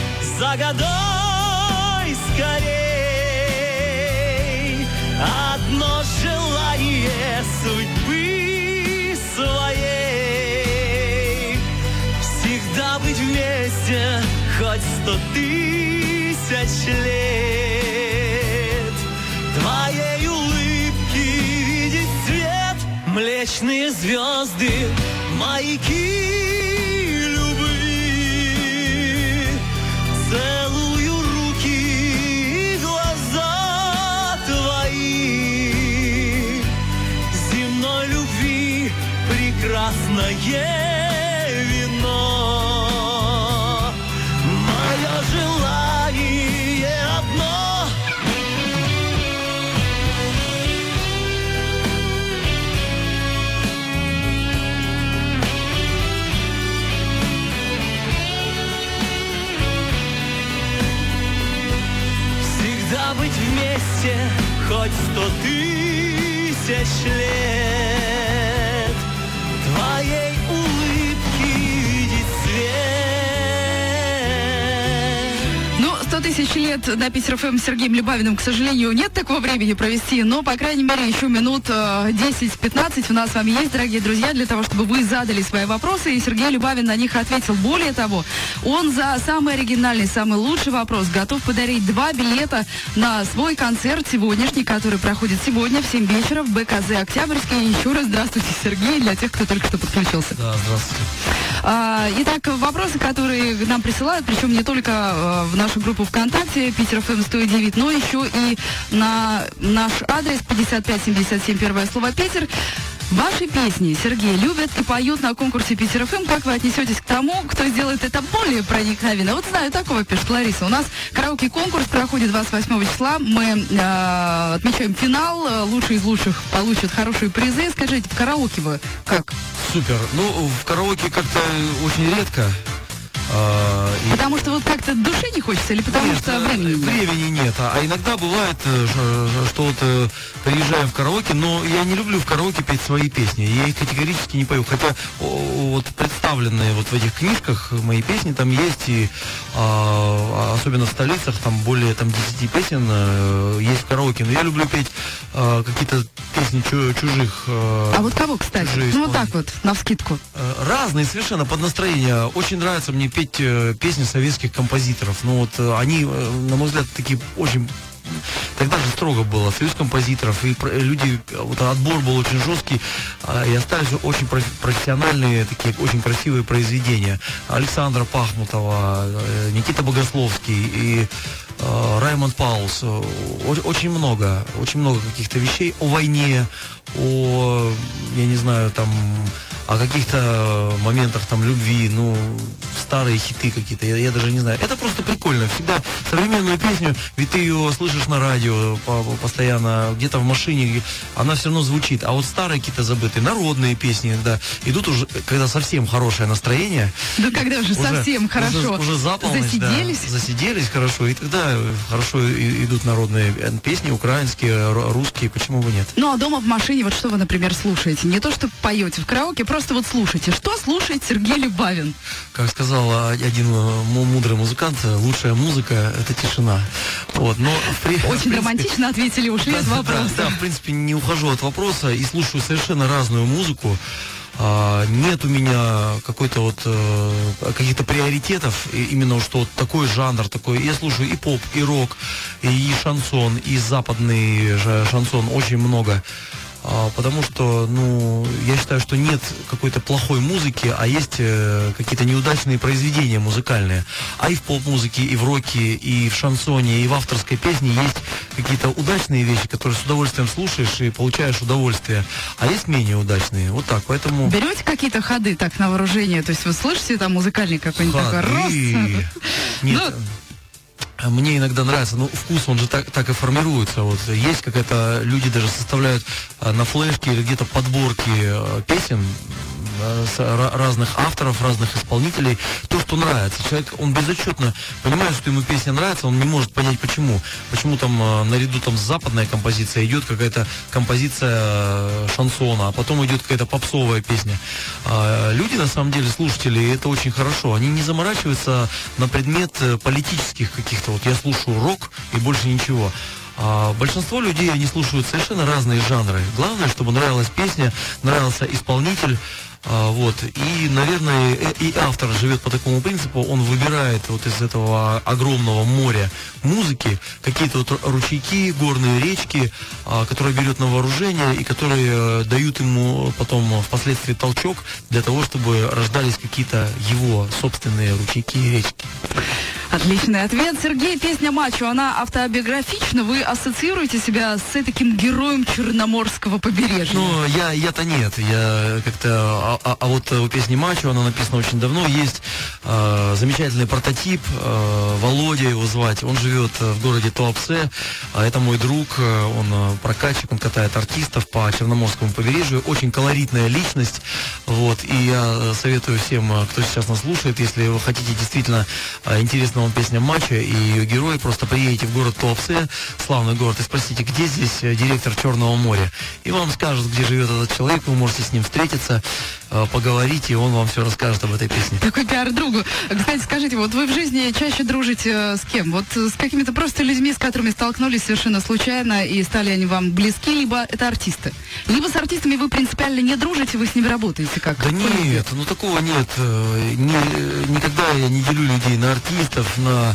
[SPEAKER 1] загадай скорей одно желание судьбы своей. Всегда быть вместе, хоть 100 тысяч лет. Твоей улыбки видеть цвет, млечные звезды, маяки любви. Целую руки и глаза твои. Земной любви прекрасное вино. Мое желание одно. Всегда быть вместе, хоть 100 тысяч лет. Твоей улыбки видеть свет.
[SPEAKER 2] Ну, 100 тысяч лет на Питер ФМ с Сергеем Любавиным, к сожалению, нет такого времени провести, но, по крайней мере, еще минут 10-15 у нас с вами есть, дорогие друзья, для того, чтобы вы задали свои вопросы, и Сергей Любавин на них ответил. Более того, он за самый оригинальный, самый лучший вопрос готов подарить 2 билета на свой концерт сегодняшний, который проходит сегодня в 7 вечера в БКЗ «Октябрьский». Еще раз здравствуйте, Сергей, для тех, кто только что подключился.
[SPEAKER 3] Да, здравствуйте.
[SPEAKER 2] Итак, вопросы, которые нам присылают, причем не только в нашу группу ВКонтакте Питер ФМ 109, но еще и на наш адрес 5577, первое слово Питер. Ваши песни, Сергей, любят и поют на конкурсе Питер ФМ. Как вы отнесетесь к тому, кто сделает это более проникновенно? Вот знаю такого, пишет Лариса. У нас караоке-конкурс проходит 28 числа. Мы отмечаем финал. Лучшие из лучших получат хорошие призы. Скажите, в караоке вы как?
[SPEAKER 3] Супер. Ну, в караоке как-то очень редко.
[SPEAKER 2] Потому что вот как-то души не хочется или потому что
[SPEAKER 3] времени нет. А иногда бывает, что вот приезжаю в караоке, но я не люблю в караоке петь свои песни. Я их категорически не пою. Хотя вот представленные вот в этих книжках мои песни там есть, и особенно в столицах там более там 10 песен есть в караоке. Но я люблю петь какие-то песни чужих.
[SPEAKER 2] А вот кого, кстати? Ну вот так вот, навскидку.
[SPEAKER 3] Разные совершенно под настроение. Очень нравится мне петь песни советских композиторов. Ну вот они, на мой взгляд, такие очень... Тогда же строго было, союз композиторов, и люди, вот отбор был очень жесткий, и остались очень профессиональные, такие очень красивые произведения. Александра Пахмутова, Никита Богословский и Раймонд Паулс. Очень много каких-то вещей о войне, я не знаю, там, о каких-то моментах там любви, ну, старые хиты какие-то, я даже не знаю. Это просто прикольно. Всегда современную песню, ведь ты ее слышишь на радио постоянно, где-то в машине, она все равно звучит. А вот старые какие-то забытые, народные песни, да, идут уже, когда совсем хорошее настроение.
[SPEAKER 2] Да когда уже совсем хорошо.
[SPEAKER 3] Уже за полночь,
[SPEAKER 2] засиделись.
[SPEAKER 3] Да, засиделись хорошо, и тогда хорошо идут народные песни, украинские, русские, почему бы нет.
[SPEAKER 2] Ну, а дома в машине, вот что вы, например, слушаете? Не то, что поете в караоке, просто вот слушайте. Что слушает Сергей Любавин?
[SPEAKER 3] Как сказал один мудрый музыкант, лучшая музыка — это тишина. Вот, но
[SPEAKER 2] очень романтично ответили, ушли от вопроса.
[SPEAKER 3] Да, в принципе, не ухожу от вопроса и слушаю совершенно разную музыку. Нет у меня какой-то вот каких-то приоритетов, именно что вот такой жанр, такой. Я слушаю и поп, и рок, и шансон, и западный шансон, очень много. Потому что, ну, я считаю, что нет какой-то плохой музыки, а есть какие-то неудачные произведения музыкальные. А и в поп-музыке, и в роке, и в шансоне, и в авторской песне есть какие-то удачные вещи, которые с удовольствием слушаешь и получаешь удовольствие. А есть менее удачные. Вот так, поэтому...
[SPEAKER 2] Берете какие-то ходы так на вооружение? То есть вы слышите там музыкальный какой-нибудь такой рост?
[SPEAKER 3] Нет. Мне иногда нравится, ну, вкус, он же так и формируется. Вот есть какая-то, люди даже составляют на флешке или где-то подборки песен разных авторов, разных исполнителей, то, что нравится. Человек, он безотчетно понимает, что ему песня нравится, он не может понять, почему. Почему там наряду там с западной композицией идет какая-то композиция шансона, а потом идет какая-то попсовая песня. Люди, на самом деле, слушатели, это очень хорошо. Они не заморачиваются на предмет политических каких-то. Вот я слушаю рок и больше ничего. Большинство людей, они слушают совершенно разные жанры. Главное, чтобы нравилась песня, нравился исполнитель. Вот. И, наверное, и автор живет по такому принципу, он выбирает вот из этого огромного моря музыки какие-то вот ручейки, горные речки, которые берет на вооружение и которые дают ему потом впоследствии толчок для того, чтобы рождались какие-то его собственные ручейки и речки.
[SPEAKER 2] Отличный ответ. Сергей, песня «Мачо», она автобиографична? Вы ассоциируете себя с таким героем Черноморского побережья?
[SPEAKER 3] Ну, я-то нет. Я как-то... А вот у песни «Мачо», она написана очень давно. Есть замечательный прототип, Володя его звать. Он живет в городе Туапсе. Это мой друг, он прокатчик, он катает артистов по Черноморскому побережью. Очень колоритная личность. Вот. И я советую всем, кто сейчас нас слушает, если вы хотите действительно интересно вам песня «Мачо» и ее герой, просто приедете в город Туапсе, славный город, и спросите, где здесь директор Черного моря. И вам скажут, где живет этот человек, вы можете с ним встретиться, поговорить, и он вам все расскажет об этой песне.
[SPEAKER 2] Такой пиар другу. Кстати, скажите, вот вы в жизни чаще дружите с кем? Вот с какими-то просто людьми, с которыми столкнулись совершенно случайно, и стали они вам близки, либо это артисты? Либо с артистами вы принципиально не дружите, вы с ними работаете как?
[SPEAKER 3] Да нет, ну такого нет. Никогда я не делю людей на артистов, на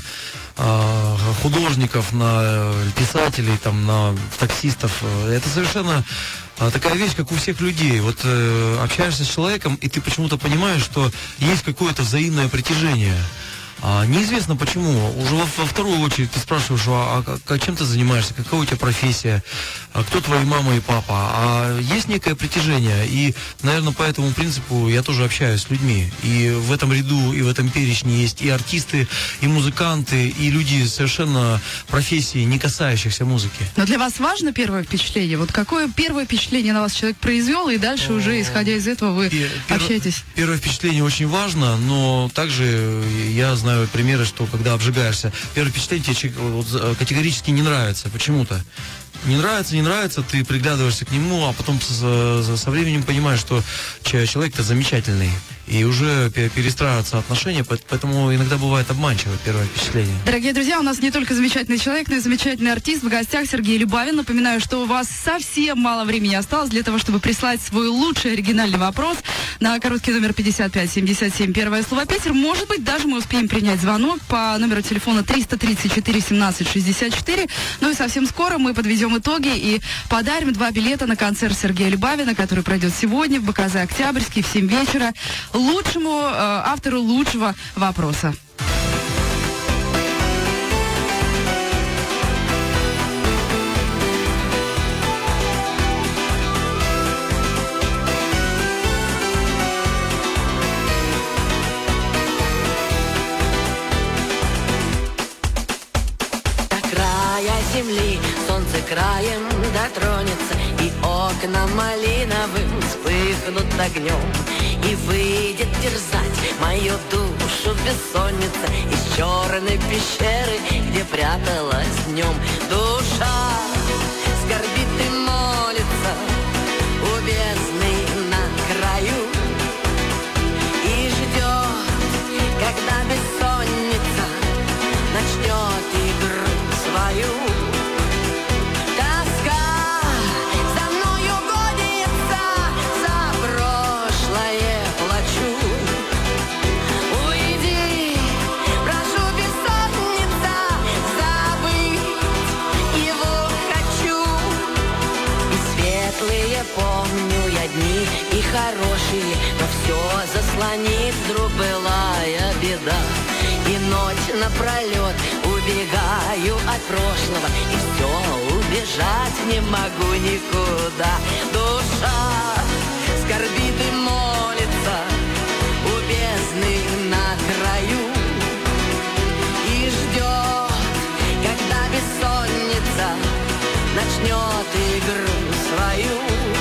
[SPEAKER 3] художников, на писателей, там, на таксистов. Это совершенно такая вещь, как у всех людей. Вот общаешься с человеком, и ты почему-то понимаешь, что есть какое-то взаимное притяжение. Неизвестно почему. Уже во вторую очередь ты спрашиваешь, чем ты занимаешься, какая у тебя профессия, кто твои мама и папа. А есть некое притяжение. И, наверное, по этому принципу я тоже общаюсь с людьми. И в этом ряду, и в этом перечне есть и артисты, и музыканты, и люди совершенно профессии, не касающихся музыки.
[SPEAKER 2] Но для вас важно первое впечатление? Вот какое первое впечатление на вас человек произвел, и дальше уже, исходя из этого, вы общаетесь?
[SPEAKER 3] Первое впечатление очень важно, но также я знаю примеры, что когда обжигаешься, первое впечатление тебе вот, категорически не нравится почему-то. Не нравится, ты приглядываешься к нему, а потом со временем понимаешь, что человек-то замечательный. И уже перестраиваются отношения, поэтому иногда бывает обманчиво первое впечатление.
[SPEAKER 2] Дорогие друзья, у нас не только замечательный человек, но и замечательный артист. В гостях Сергей Любавин. Напоминаю, что у вас совсем мало времени осталось для того, чтобы прислать свой лучший оригинальный вопрос на короткий номер 5577. Первое слово «Питер». Может быть, даже мы успеем принять звонок по номеру телефона 334 17 64. Ну и совсем скоро мы подведем итоги и подарим 2 билета на концерт Сергея Любавина, который пройдет сегодня в БКЗ «Октябрьский» в 7 вечера. Лучшему автору лучшего вопроса.
[SPEAKER 11] окна малиновым вспыхнут огнем, и выйдет терзать мою душу бессонница из черной пещеры, где пряталась днем. Душа скорбит и молится у бездны на краю и ждет, когда бессонница начнет игру свою. Помню я дни и хорошие, но все заслонит вдруг былая беда. И ночь напролет убегаю от прошлого, и все, убежать не могу никуда. Душа скорбит и молится у бездны на краю и ждет, когда бессонница начнет игру свою.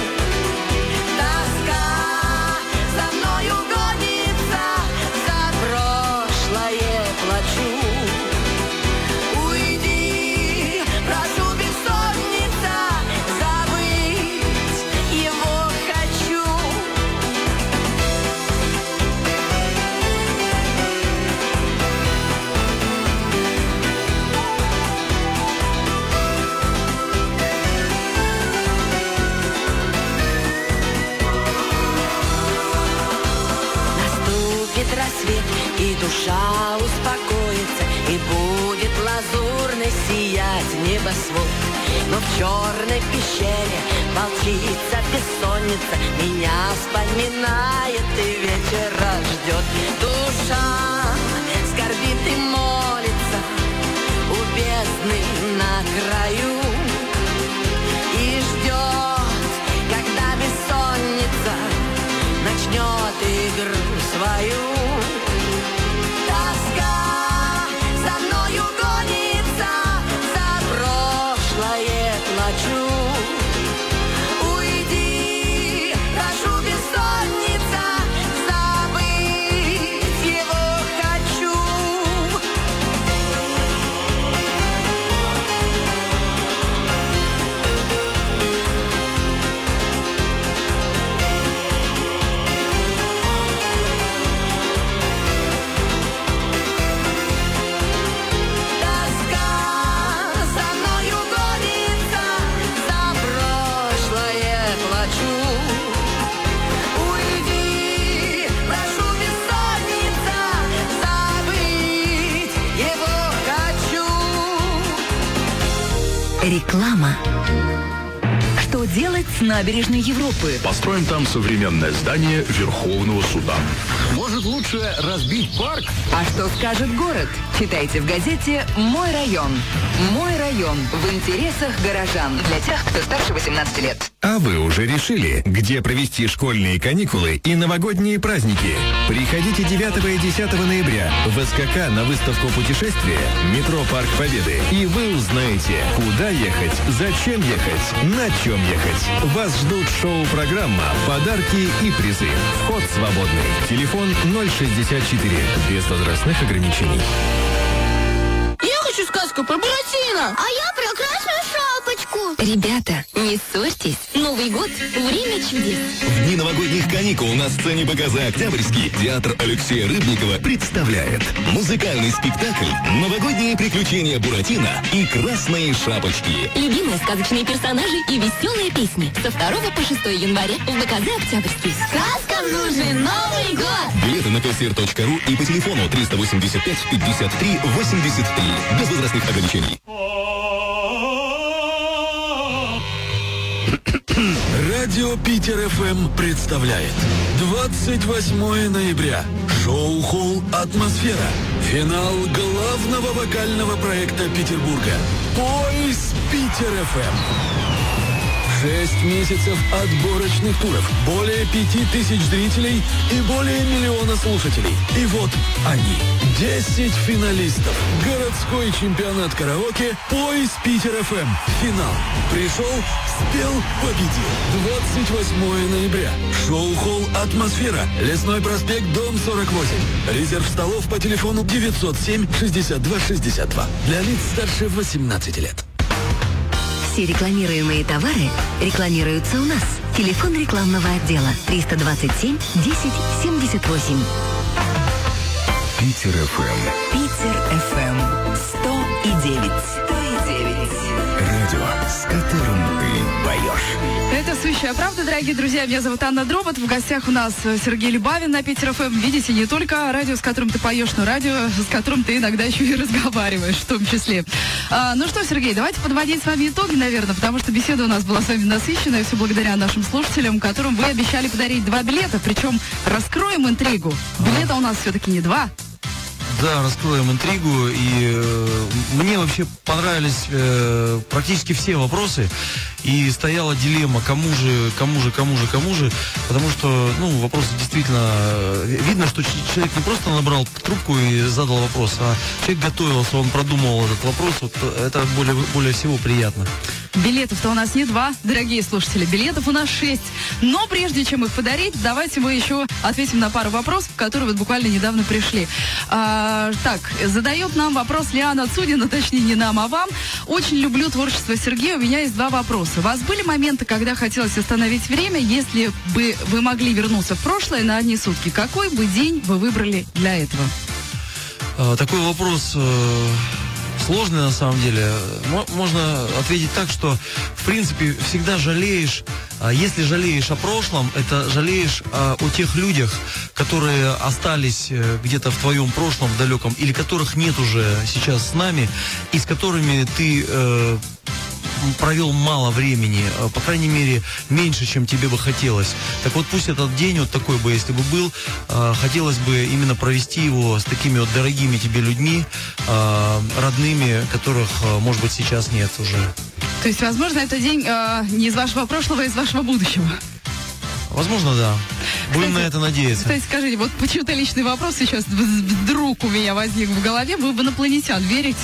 [SPEAKER 11] Рассвет, и душа успокоится, и будет лазурно сиять небосвод. Но в черной пещере волчица бессонница меня вспоминает и вечера ждет. Душа скорбит и молится у бездны на краю и ждет, когда бессонница начнет игру свою. Тоска за мною гонится, за прошлое плачу. Уйди, прошу, бессонница, забыть его хочу.
[SPEAKER 7] Реклама. Что делать с набережной Европы?
[SPEAKER 13] Построим там современное здание Верховного суда.
[SPEAKER 14] Может, лучше разбить парк?
[SPEAKER 15] А что скажет город? Читайте в газете «Мой район». «Мой район» в интересах горожан. Для тех, кто старше 18 лет.
[SPEAKER 16] А вы уже решили, где провести школьные каникулы и новогодние праздники? Приходите 9 и 10 ноября в СКК на выставку путешествия «Метро Парк Победы». И вы узнаете, куда ехать, зачем ехать, на чем ехать. Вас ждут шоу-программа, подарки и призы. Вход свободный. Телефон 064. Без возрастных ограничений.
[SPEAKER 17] Я хочу сказку про Буратино.
[SPEAKER 18] А я про Красную Шапочку.
[SPEAKER 7] Ребята, не ссорьтесь. Новый год – время чудес.
[SPEAKER 10] В дни новогодних каникул на сцене показа «Октябрьский» театр Алексея Рыбникова представляет музыкальный спектакль «Новогодние приключения Буратино и Красной Шапочки».
[SPEAKER 7] Любимые сказочные персонажи и веселые песни. Со 2 по 6 января в БКЗ «Октябрьский».
[SPEAKER 18] Сказкам нужен Новый год.
[SPEAKER 10] Билеты на ksr.ru и по телефону 385 53 83. Без возрастных ограничений.
[SPEAKER 6] Радио Питер ФМ представляет 28 ноября. Шоу-холл «Атмосфера». Финал главного вокального проекта Петербурга. Пой с Питер ФМ. 6 месяцев отборочных туров, более 5000 зрителей и более 1 миллиона слушателей. И вот они, 10 финалистов. Городской чемпионат караоке «Пой с Питер ФМ». Финал. Пришел, спел, победил. 28 ноября. Шоу-холл «Атмосфера». Лесной проспект, дом 48. Резерв столов по телефону 907-62-62. Для лиц старше 18 лет.
[SPEAKER 19] Все рекламируемые товары рекламируются у нас. Телефон рекламного отдела 327 10 78.
[SPEAKER 9] Питер ФМ.
[SPEAKER 19] Питер ФМ 100,9.
[SPEAKER 9] Радио, с которым ты поешь.
[SPEAKER 2] Это «Сущая правда», дорогие друзья. Меня зовут Анна Дробот. В гостях у нас Сергей Любавин на Питер ФМ. Видите, не только радио, с которым ты поешь, но радио, с которым ты иногда еще и разговариваешь, в том числе. Ну что, Сергей, давайте подводить с вами итоги, наверное, потому что беседа у нас была с вами насыщенная, все благодаря нашим слушателям, которым вы обещали подарить 2 билета. Причем раскроем интригу. Билета у нас все-таки не 2.
[SPEAKER 3] Да, раскроем интригу. И мне вообще понравились практически все вопросы. И стояла дилемма, кому же. Потому что, вопросы действительно... Видно, что человек не просто набрал трубку и задал вопрос, а человек готовился, он продумывал этот вопрос. Вот это более всего приятно.
[SPEAKER 2] Билетов-то у нас не 2, дорогие слушатели. Билетов у нас 6. Но прежде чем их подарить, давайте мы еще ответим на пару вопросов, которые вот буквально недавно пришли. Так, задает нам вопрос Лиана Цудина, точнее не нам, а вам. Очень люблю творчество Сергея. У меня есть 2 вопроса. У вас были моменты, когда хотелось остановить время? Если бы вы могли вернуться в прошлое на одни сутки, какой бы день вы выбрали для этого?
[SPEAKER 3] Такой вопрос... сложный на самом деле. Можно ответить так, что в принципе всегда жалеешь. Если жалеешь о прошлом, это жалеешь о тех людях, которые остались где-то в твоем прошлом, в далеком, или которых нет уже сейчас с нами, и с которыми ты провел мало времени, по крайней мере, меньше, чем тебе бы хотелось. Так вот, пусть этот день вот такой бы, если бы был, хотелось бы именно провести его с такими вот дорогими тебе людьми, родными, которых, может быть, сейчас нет уже.
[SPEAKER 2] То есть, возможно, это день не из вашего прошлого, а из вашего будущего?
[SPEAKER 3] Возможно, да. Будем, кстати, на это надеяться.
[SPEAKER 2] Кстати, скажите, вот почему-то личный вопрос сейчас вдруг у меня возник в голове. Вы в инопланетян верите?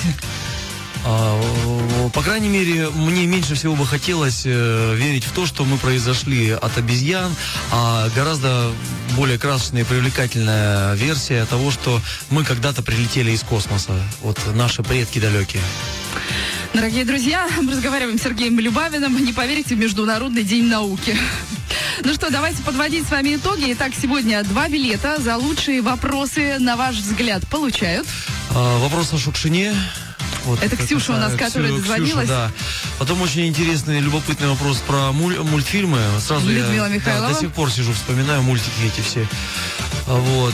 [SPEAKER 3] По крайней мере, мне меньше всего бы хотелось верить в то, что мы произошли от обезьян, а гораздо более красочная и привлекательная версия того, что мы когда-то прилетели из космоса. Вот наши предки далекие.
[SPEAKER 2] Дорогие друзья, мы разговариваем с Сергеем Любавиным. Не поверите, в Международный день науки. Ну что, давайте подводить с вами итоги. Итак, сегодня 2 билета за лучшие вопросы, на ваш взгляд, получают.
[SPEAKER 3] Вопрос о Шукшине. Вот,
[SPEAKER 2] это Ксюша у нас, которая дозвонилась.
[SPEAKER 3] Ксюша, да. Потом очень интересный, любопытный вопрос про мультфильмы. Сразу
[SPEAKER 2] Людмила
[SPEAKER 3] я
[SPEAKER 2] Михайлова.
[SPEAKER 3] До сих пор сижу, вспоминаю мультики эти все. Вот.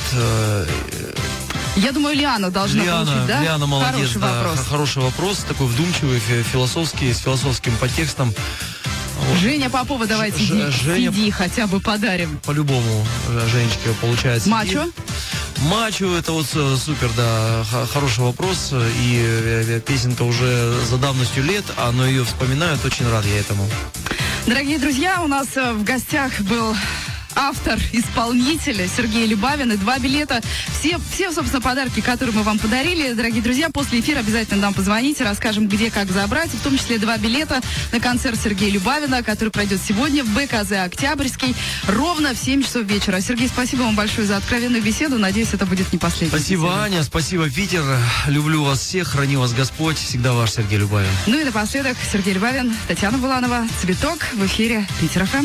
[SPEAKER 2] Я думаю, Лиана должна получить, да?
[SPEAKER 3] Лиана молодец,
[SPEAKER 2] хороший вопрос.
[SPEAKER 3] Хороший вопрос, такой вдумчивый, философский, с философским подтекстом. Вот.
[SPEAKER 2] Женя Попова, давайте CD хотя бы подарим.
[SPEAKER 3] По-любому Женечке получает CD.
[SPEAKER 2] Мачо?
[SPEAKER 3] Мачо, это вот супер, да, хороший вопрос. И песенка уже за давностью лет, но ее вспоминают, очень рад я этому.
[SPEAKER 2] Дорогие друзья, у нас в гостях был автор, исполнитель Сергей Любавин, и 2 билета. Все, собственно, подарки, которые мы вам подарили. Дорогие друзья, после эфира обязательно нам позвоните, расскажем, где, как забрать. В том числе 2 билета на концерт Сергея Любавина, который пройдет сегодня в БКЗ «Октябрьский» ровно в 7 часов вечера. Сергей, спасибо вам большое за откровенную беседу. Надеюсь, это будет не последняя.
[SPEAKER 3] Спасибо, беседа. Аня, спасибо, Питер. Люблю вас всех, храни вас Господь. Всегда ваш Сергей Любавин.
[SPEAKER 2] Ну и напоследок Сергей Любавин, Татьяна Буланова, «Цветок» в эфире Питер ФМ.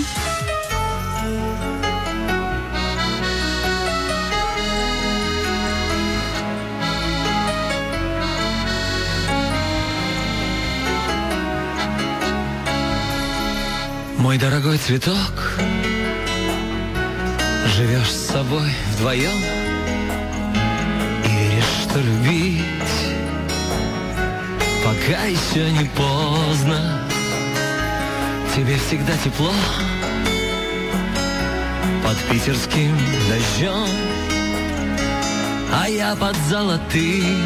[SPEAKER 1] Мой дорогой цветок, живешь с собой вдвоем и веришь, что любить пока еще не поздно. Тебе всегда тепло под питерским дождем, а я под золотым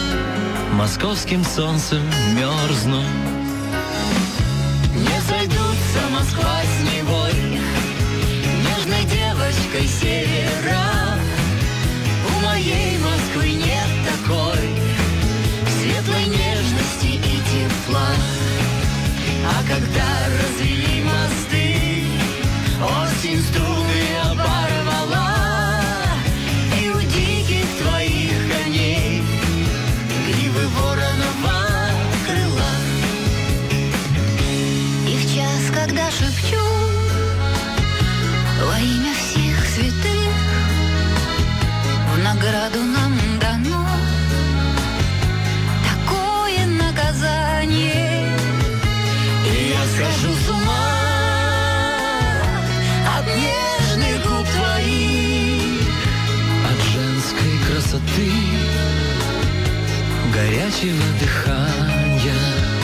[SPEAKER 1] московским солнцем мерзну. Не сойду
[SPEAKER 20] Во имя всех святых в награду нам дано такое наказание, и я схожу с ума от нежных губ твоих,
[SPEAKER 1] от женской красоты, горячего дыхания.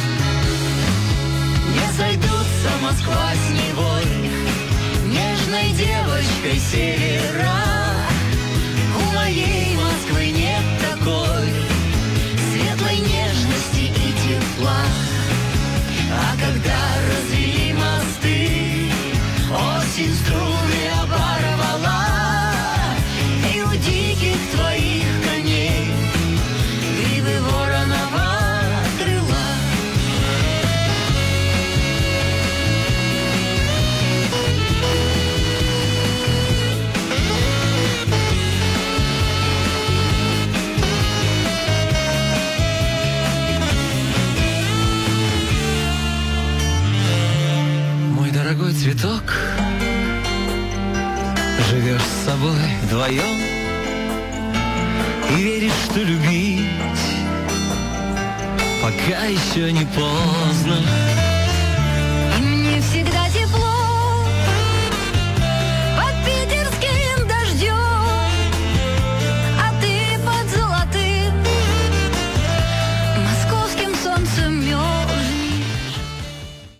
[SPEAKER 20] Не сойдутся Москва с Невой, нежной девочкой севера. У моей Москвы нет такой светлой нежности и тепла. А когда развели мосты, осень струны оборвала, и у диких твоих коней гривы вороного крыла.
[SPEAKER 1] Мой дорогой цветок, живешь с собой вдвоем и веришь, что любить пока еще не поздно.